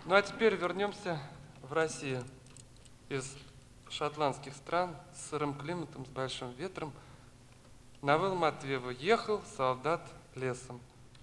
Ну а теперь вернемся в Россию. Из шотландских стран с сырым климатом, с большим ветром на Выл Матвеева ехал солдат лесом.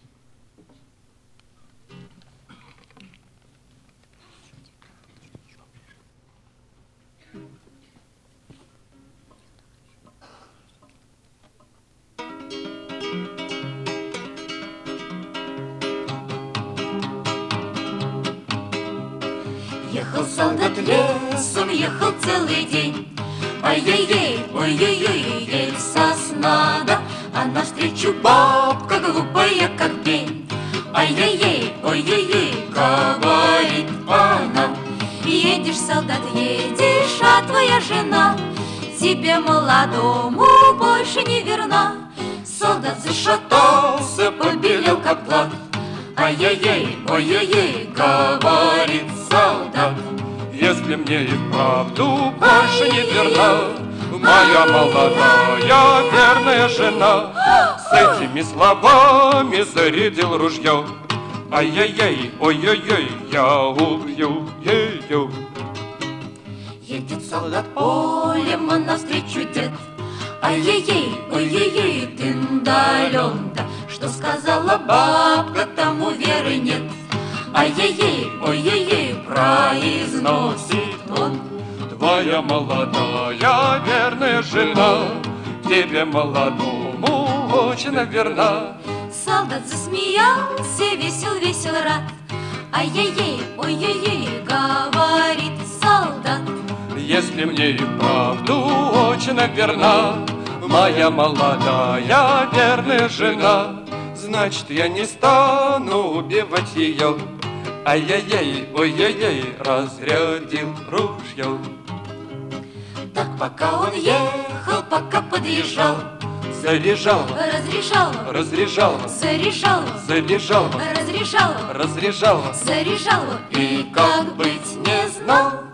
Ехал солдат лесом, ехал целый день. Ай-яй-яй, ой-яй-яй, сосна, да, а навстречу бабка глупая, как пень. Ай-яй-яй, ой-яй-яй, говорит она. Едешь, солдат, едешь, а твоя жена тебе молодому больше не верна. Солдат зашатался, побелел, как плат. Ай-яй-яй, ой-яй-яй, говорит солдат. Если мне и вправду больше не верна моя молодая верная жена, с этими словами зарядил ружье. Ай-яй-яй, ой-ой-ой, я убью ее. Едет солдат полем, а навстречу дед. Ай-яй-яй, ой-яй-яй, тындалён-да, что сказала бабка, тому веры нет. Ай-яй-яй, ой-яй-яй, произносит он. Твоя молодая верная жена тебе молодому очень верна. Солдат засмеялся, весел, рад. Ай-яй-яй, ой-яй-яй, говорит солдат. Если мне и вправду очень верна моя молодая верная жена, значит, я не стану убивать ее. Ай-яй-яй, ой-яй-яй, разрядил ружье. Так пока он ехал, пока подъезжал, Заряжал, разрешал, заряжал, разрешал, разряжал. заряжал. И как быть не знал.